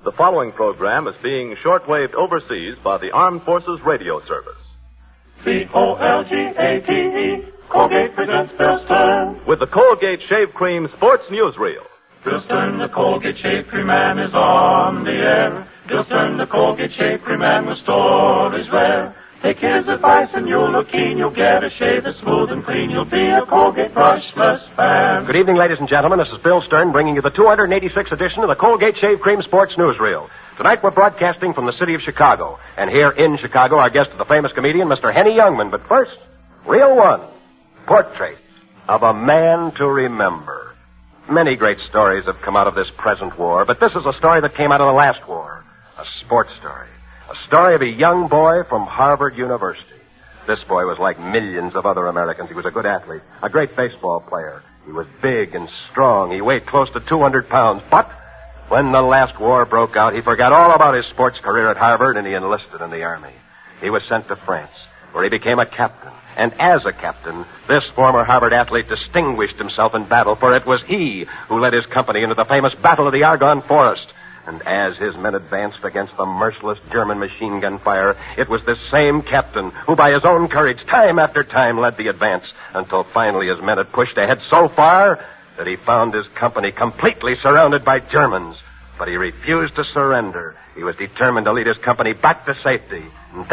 The following program is being shortwaved overseas by the Armed Forces Radio Service. Colgate, Colgate presents Bill Stern. With the Colgate Shave Cream Sports Newsreel. Bill Stern, the Colgate Shave Cream Man, is on the air. Bill Stern, the Colgate Shave Cream Man, with stories rare. Take his advice and you'll look keen. You'll get a shave that's smooth and clean. You'll be a Colgate brushless fan. Good evening, ladies and gentlemen. This is Bill Stern bringing you the 286th edition of the Colgate Shave Cream Sports Newsreel. Tonight we're broadcasting from the city of Chicago. And here in Chicago, our guest is the famous comedian, Mr. Henny Youngman. But first, Reel 1, Portrait of a Man to Remember. Many great stories have come out of this present war, but this is a story that came out of the last war. A sports story. A story of a young boy from Harvard University. This boy was like millions of other Americans. He was a good athlete, a great baseball player. He was big and strong. He weighed close to 200 pounds. But when the last war broke out, he forgot all about his sports career at Harvard and he enlisted in the Army. He was sent to France, where he became a captain. And as a captain, this former Harvard athlete distinguished himself in battle, for it was he who led his company into the famous Battle of the Argonne Forest. And as his men advanced against the merciless German machine gun fire, it was this same captain who, by his own courage, time after time, led the advance, until finally his men had pushed ahead so far that he found his company completely surrounded by Germans. But he refused to surrender. He was determined to lead his company back to safety. And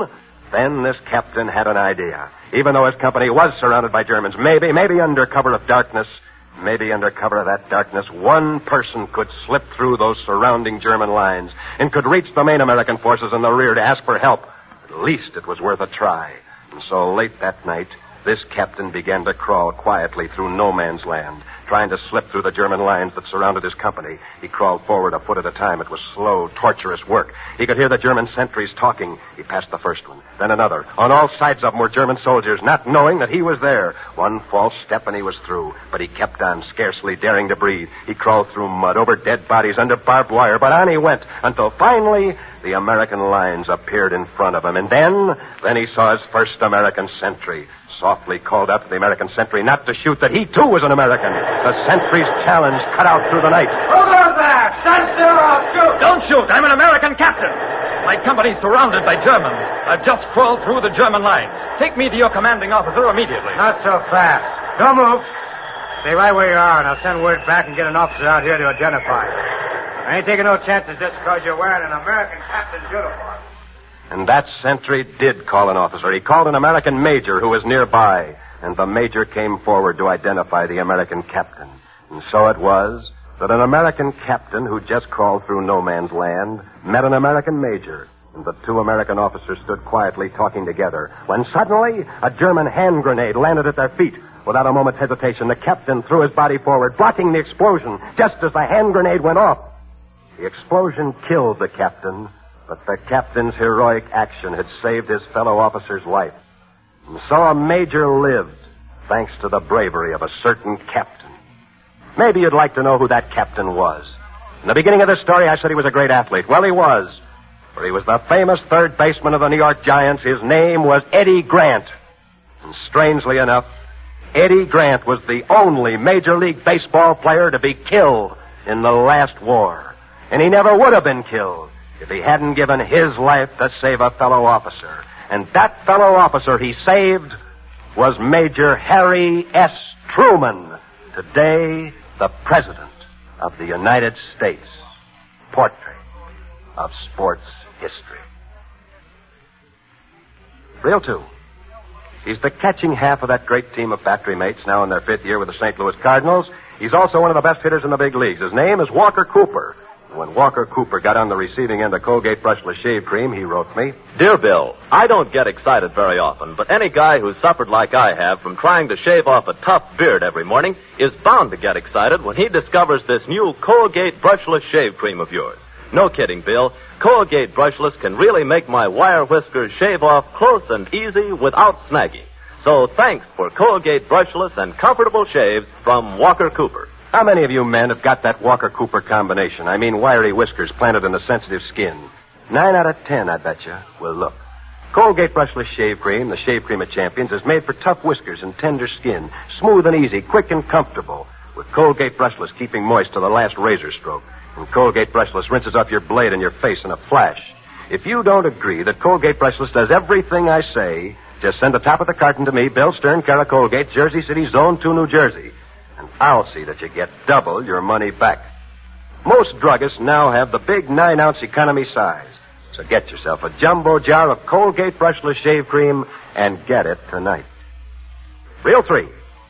then this captain had an idea. Even though his company was surrounded by Germans, maybe under cover of darkness, maybe under cover of that darkness, one person could slip through those surrounding German lines and could reach the main American forces in the rear to ask for help. At least it was worth a try. And so late that night, this captain began to crawl quietly through no man's land, trying to slip through the German lines that surrounded his company. He crawled forward a foot at a time. It was slow, torturous work. He could hear the German sentries talking. He passed the first one, then another. On all sides of them were German soldiers, not knowing that he was there. One false step and he was through. But he kept on, scarcely daring to breathe. He crawled through mud, over dead bodies, under barbed wire. But on he went, until finally the American lines appeared in front of him. And then he saw his first American sentry. Softly called out to the American sentry not to shoot, that he, too, was an American. The sentry's challenge cut out through the night. Over there! Stand still or I'll shoot! Don't shoot! I'm an American captain. My company's surrounded by Germans. I've just crawled through the German lines. Take me to your commanding officer immediately. Not so fast. Don't move. Stay right where you are, and I'll send word back and get an officer out here to identify you. I ain't taking no chances just because you're wearing an American captain's uniform. And that sentry did call an officer. He called an American major who was nearby, and the major came forward to identify the American captain. And so it was that an American captain who just crawled through no man's land met an American major, and the two American officers stood quietly talking together, when suddenly a German hand grenade landed at their feet. Without a moment's hesitation, the captain threw his body forward, blocking the explosion just as the hand grenade went off. The explosion killed the captain, but the captain's heroic action had saved his fellow officer's life. And so a major lived, thanks to the bravery of a certain captain. Maybe you'd like to know who that captain was. In the beginning of this story, I said he was a great athlete. Well, he was. For he was the famous third baseman of the New York Giants. His name was Eddie Grant. And strangely enough, Eddie Grant was the only Major League Baseball player to be killed in the last war. And he never would have been killed if he hadn't given his life to save a fellow officer. And that fellow officer he saved was Major Harry S. Truman, today the President of the United States. Portrait of sports history. Reel 2. He's the catching half of that great team of factory mates now in their fifth year with the St. Louis Cardinals. He's also one of the best hitters in the big leagues. His name is Walker Cooper. When Walker Cooper got on the receiving end of Colgate Brushless Shave Cream, he wrote me, Dear Bill, I don't get excited very often, but any guy who's suffered like I have from trying to shave off a tough beard every morning is bound to get excited when he discovers this new Colgate Brushless Shave Cream of yours. No kidding, Bill. Colgate Brushless can really make my wire whiskers shave off close and easy without snagging. So thanks for Colgate Brushless and comfortable shaves from Walker Cooper. How many of you men have got that Walker Cooper combination? I mean, wiry whiskers planted in the sensitive skin. 9 out of 10, I bet you. Well, look. Colgate Brushless Shave Cream, the shave cream of champions, is made for tough whiskers and tender skin. Smooth and easy, quick and comfortable. With Colgate Brushless keeping moist to the last razor stroke. And Colgate Brushless rinses off your blade and your face in a flash. If you don't agree that Colgate Brushless does everything I say, just send the top of the carton to me, Bill Stern, care of Colgate, Jersey City, Zone 2, New Jersey. And I'll see that you get double your money back. Most druggists now have the big 9-ounce economy size. So get yourself a jumbo jar of Colgate Brushless Shave Cream and get it tonight. Reel 3.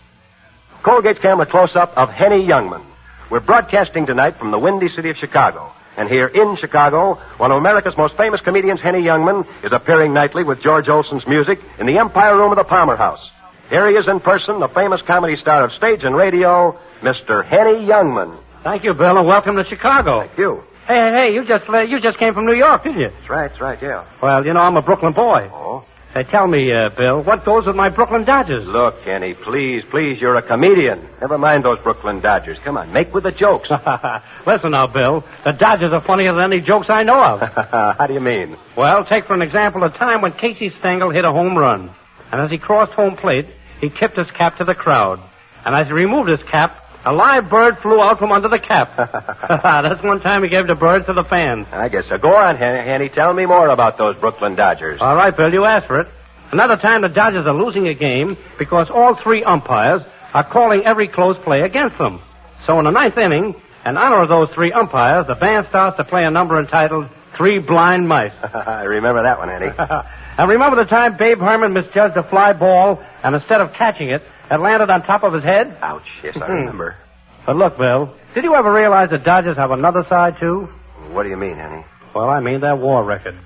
Colgate's camera close-up of Henny Youngman. We're broadcasting tonight from the windy city of Chicago. And here in Chicago, one of America's most famous comedians, Henny Youngman, is appearing nightly with George Olson's music in the Empire Room of the Palmer House. Here he is in person, the famous comedy star of stage and radio, Mr. Henny Youngman. Thank you, Bill, and welcome to Chicago. Thank you. Hey, you just came from New York, didn't you? That's right, yeah. Well, I'm a Brooklyn boy. Oh? Say, tell me, Bill, what goes with my Brooklyn Dodgers? Look, Henny, please, you're a comedian. Never mind those Brooklyn Dodgers. Come on, make with the jokes. Listen now, Bill, the Dodgers are funnier than any jokes I know of. How do you mean? Well, take for an example a time when Casey Stengel hit a home run. And as he crossed home plate, he tipped his cap to the crowd. And as he removed his cap, a live bird flew out from under the cap. That's one time he gave the bird to the fans. I guess so. Go on, Henny. Tell me more about those Brooklyn Dodgers. All right, Bill, you asked for it. Another time the Dodgers are losing a game because all 3 umpires are calling every close play against them. So in the 9th inning, in honor of those 3 umpires, the band starts to play a number entitled 3 Blind Mice. I remember that one, Henny. And remember the time Babe Herman misjudged a fly ball, and instead of catching it, it landed on top of his head? Ouch, yes, I remember. But look, Bill, did you ever realize the Dodgers have another side, too? What do you mean, Henny? Well, I mean their war record.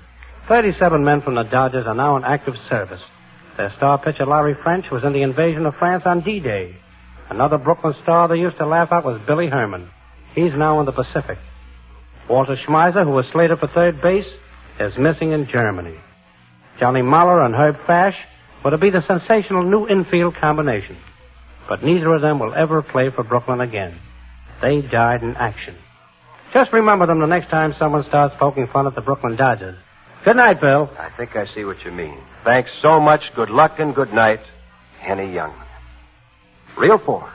37 men from the Dodgers are now in active service. Their star pitcher, Larry French, was in the invasion of France on D-Day. Another Brooklyn star they used to laugh at was Billy Herman. He's now in the Pacific. Walter Schmeiser, who was slated for third base, is missing in Germany. Johnny Mahler and Herb Fash were to be the sensational new infield combination. But neither of them will ever play for Brooklyn again. They died in action. Just remember them the next time someone starts poking fun at the Brooklyn Dodgers. Good night, Bill. I think I see what you mean. Thanks so much. Good luck and good night, Henny Youngman. Reel 4.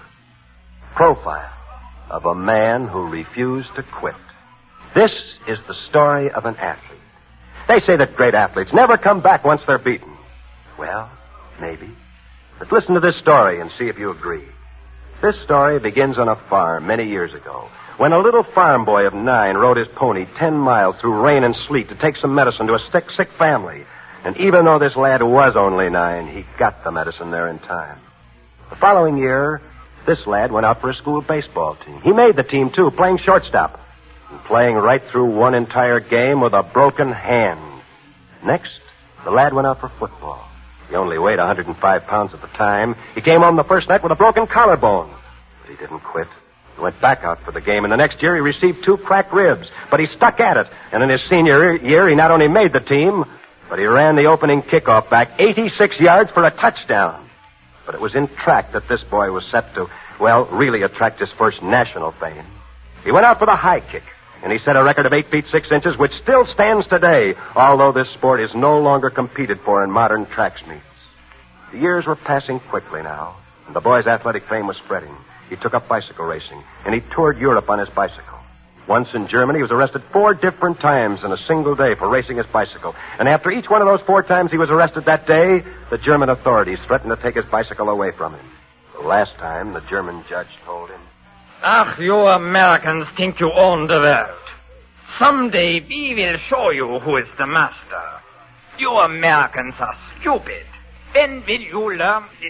Profile of a man who refused to quit. This is the story of an athlete. They say that great athletes never come back once they're beaten. Well, maybe. But listen to this story and see if you agree. This story begins on a farm many years ago, when a little farm boy of 9 rode his pony 10 miles through rain and sleet to take some medicine to a sick family. And even though this lad was only 9, he got the medicine there in time. The following year, this lad went out for a school baseball team. He made the team, too, playing shortstop. And playing right through one entire game with a broken hand. Next, the lad went out for football. He only weighed 105 pounds at the time. He came home the first night with a broken collarbone. But he didn't quit. He went back out for the game, and the next year he received 2 cracked ribs. But he stuck at it. And in his senior year, he not only made the team, but he ran the opening kickoff back 86 yards for a touchdown. But it was in track that this boy was set to, really attract his first national fame. He went out for the high kick, and he set a record of 8 feet 6 inches, which still stands today, although this sport is no longer competed for in modern track meets. The years were passing quickly now, and the boy's athletic fame was spreading. He took up bicycle racing, and he toured Europe on his bicycle. Once in Germany, he was arrested 4 different times in a single day for racing his bicycle. And after each one of those 4 times he was arrested that day, the German authorities threatened to take his bicycle away from him. The last time, the German judge told him, Ach, you Americans think you own the world. Someday we will show you who is the master. You Americans are stupid. When will you learn this?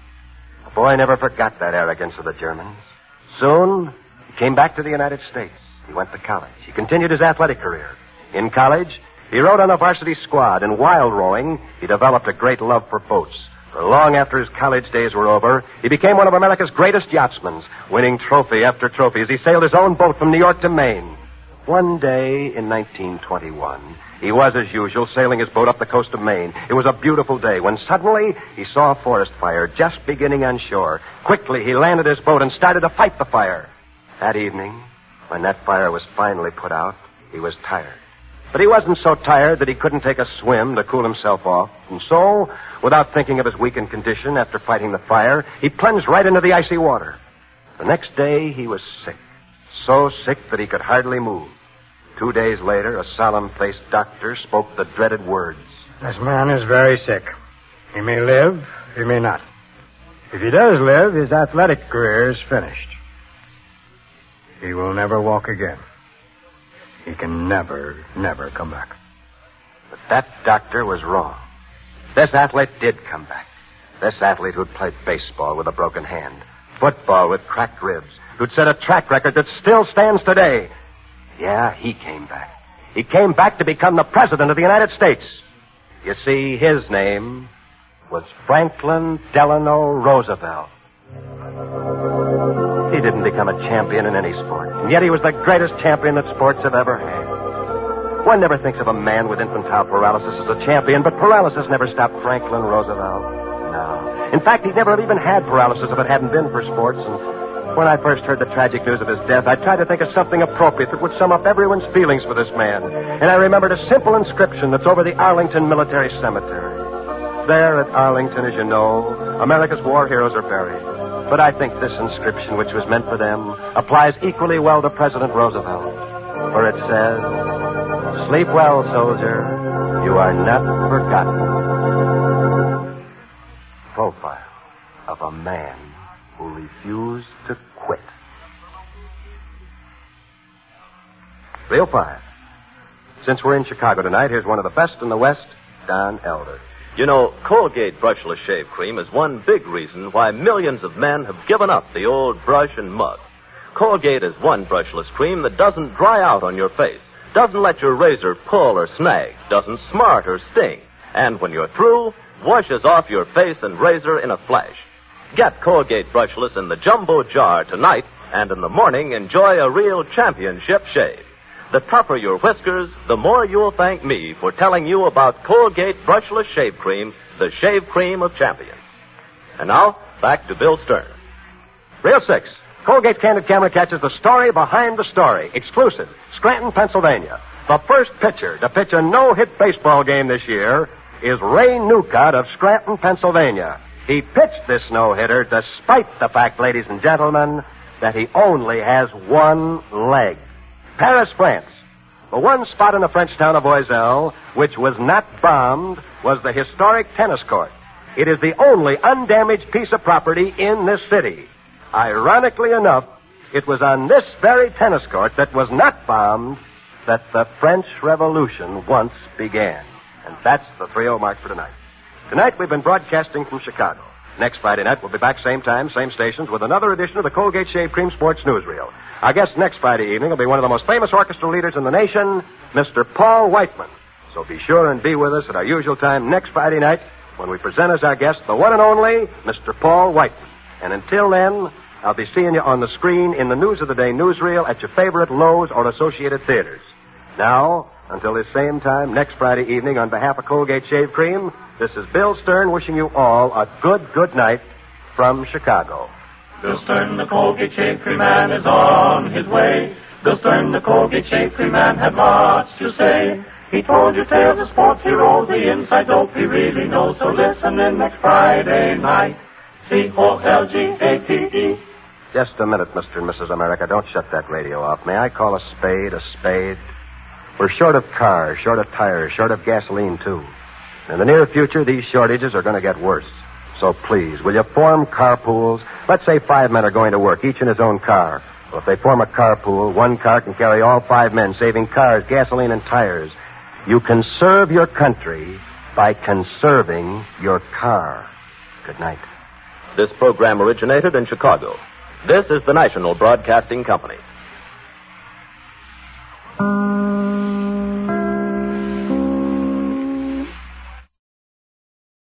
The boy never forgot that arrogance of the Germans. Soon, he came back to the United States. He went to college. He continued his athletic career. In college, he rode on the varsity squad, and while rowing, he developed a great love for boats. For long after his college days were over, he became one of America's greatest yachtsmen, winning trophy after trophy as he sailed his own boat from New York to Maine. One day in 1921, he was, as usual, sailing his boat up the coast of Maine. It was a beautiful day when suddenly he saw a forest fire just beginning on shore. Quickly, he landed his boat and started to fight the fire. That evening, when that fire was finally put out, he was tired. But he wasn't so tired that he couldn't take a swim to cool himself off. And so, without thinking of his weakened condition after fighting the fire, he plunged right into the icy water. The next day, he was sick. so sick that he could hardly move. 2 days later, a solemn-faced doctor spoke the dreaded words. This man is very sick. He may live, he may not. If he does live, his athletic career is finished. He will never walk again. He can never come back. But that doctor was wrong. This athlete did come back. This athlete who'd played baseball with a broken hand, football with cracked ribs, who'd set a track record that still stands today. Yeah, he came back. He came back to become the President of the United States. You see, his name was Franklin Delano Roosevelt. He didn't become a champion in any sport, and yet he was the greatest champion that sports have ever had. One never thinks of a man with infantile paralysis as a champion, but paralysis never stopped Franklin Roosevelt. No. In fact, he'd never even had paralysis if it hadn't been for sports. And when I first heard the tragic news of his death, I tried to think of something appropriate that would sum up everyone's feelings for this man. And I remembered a simple inscription that's over the Arlington Military Cemetery. There at Arlington, as you know, America's war heroes are buried. But I think this inscription, which was meant for them, applies equally well to President Roosevelt. For it says, "Sleep well, soldier. You are not forgotten." Profile of a man who refused to quit. Reel 5. Since we're in Chicago tonight, here's one of the best in the West, Don Elder. You know, Colgate Brushless Shave Cream is one big reason why millions of men have given up the old brush and mug. Colgate is one brushless cream that doesn't dry out on your face, doesn't let your razor pull or snag, doesn't smart or sting, and when you're through, washes off your face and razor in a flash. Get Colgate Brushless in the jumbo jar tonight, and in the morning enjoy a real championship shave. The tougher your whiskers, the more you'll thank me for telling you about Colgate Brushless Shave Cream, the shave cream of champions. And now, back to Bill Stern. Reel 6. Colgate Candid Camera catches the story behind the story. Exclusive. Scranton, Pennsylvania. The first pitcher to pitch a no-hit baseball game this year is Ray Newcott of Scranton, Pennsylvania. He pitched this no-hitter despite the fact, ladies and gentlemen, that he only has one leg. Paris, France. The one spot in the French town of Oiselle which was not bombed was the historic tennis court. It is the only undamaged piece of property in this city. Ironically enough, it was on this very tennis court that was not bombed that the French Revolution once began. And that's the 3-0 mark for tonight. Tonight we've been broadcasting from Chicago. Next Friday night we'll be back same time, same stations with another edition of the Colgate Shave Cream Sports Newsreel. Our guest next Friday evening will be one of the most famous orchestra leaders in the nation, Mr. Paul Whiteman. So be sure and be with us at our usual time next Friday night when we present as our guest the one and only Mr. Paul Whiteman. And until then, I'll be seeing you on the screen in the News of the Day newsreel at your favorite Lowe's or Associated Theaters. Now, until this same time next Friday evening, on behalf of Colgate Shave Cream, this is Bill Stern wishing you all a good night from Chicago. Bill Stern, the Colgate Shave Cream Man, is on his way. Bill Stern, the Colgate Shave Cream Man, had lots to say. He told you tales of sports heroes, the inside dope he really knows. So listen in next Friday night. Colgate. Just a minute, Mr. and Mrs. America. Don't shut that radio off. May I call a spade a spade? We're short of cars, short of tires, short of gasoline, too. In the near future, these shortages are going to get worse. So please, will you form carpools? Let's say 5 men are going to work, each in his own car. Well, if they form a carpool, one car can carry all 5 men, saving cars, gasoline, and tires. You can serve your country by conserving your car. Good night. This program originated in Chicago. This is the National Broadcasting Company.